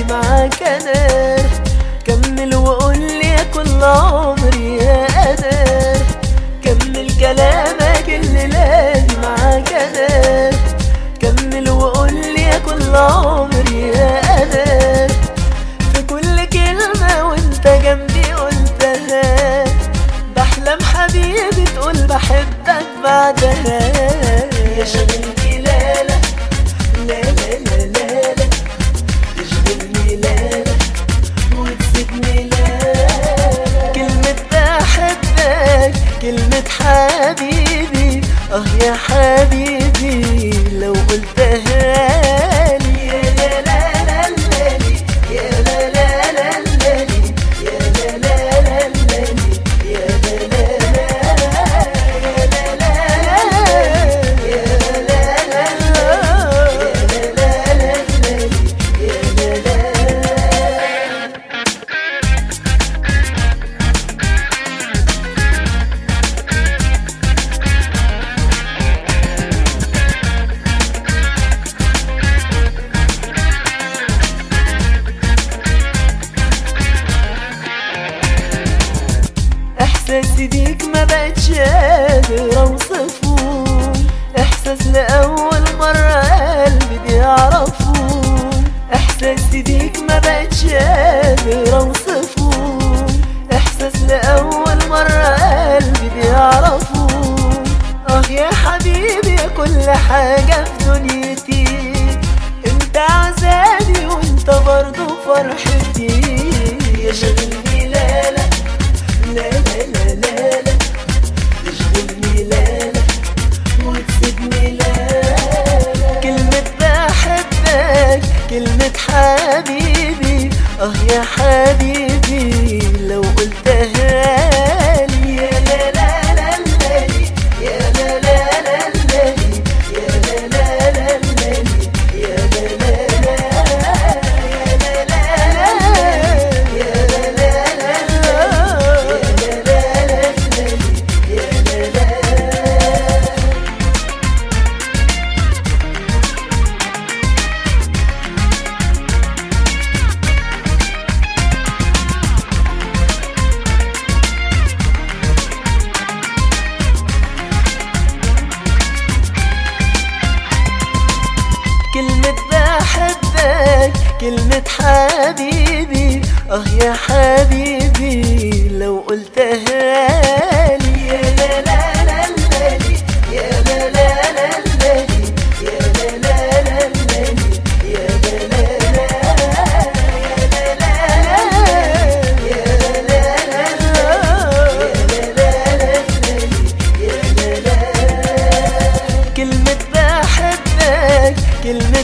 ليالي معاك انا، كمل وقول لي يا كل عمري يا انا، كمل كلامك اللي ليالي معاك انا، كمل وقول لي يا كل عمري يا انا، في كل كلمة وانت جنبي قلتها، بحلم حبيبي تقول بحبك بعدها، يا شاغلني لا لا لا لا لا لا لا، تشغلني لا لا وتسيبني لا لا، كلمة بحبك كلمة حبيبي، يا حبيبي لو قلتها لي، يا لا لا لا لا لي، يا لا لا لا لا لي، يا لا لا لا لا لي، يا لا لا لا يا لا لا احساسي بيك ما بقتش قادر اوصفه، احساس لاول مرة قلبي بيعرفه، احساسي بيك ما بقتش قادر اوصفه، احساس لاول مرة قلبي بيعرفه، يا حبيبي يا كل حاجة في دنيتي، انت عذابي وانت برضو فرحتي، يا شاغلني لا لا لا لا لا لا لا، تشغلني لا لا وتسيبني لا لا، كلمة بحبك كلمة حبيبي، يا حبيبي لو قلتها لي، يا لا لا لا لا لي، يا لا لا لا لا لي، يا لا لا لا لا لي، يا لا لا لا يا لا لا لا يا لا كلمة بحبك كلمة حبيبي، يا حبيبي لو قلتها لي، يا لا لا لا لا لي، يا لا لا لا لا لي، يا لا لا لا لا لي، يا لا لا لا يا لا لا يا لا لا لا يا لا لا، كلمة بحبك كلمة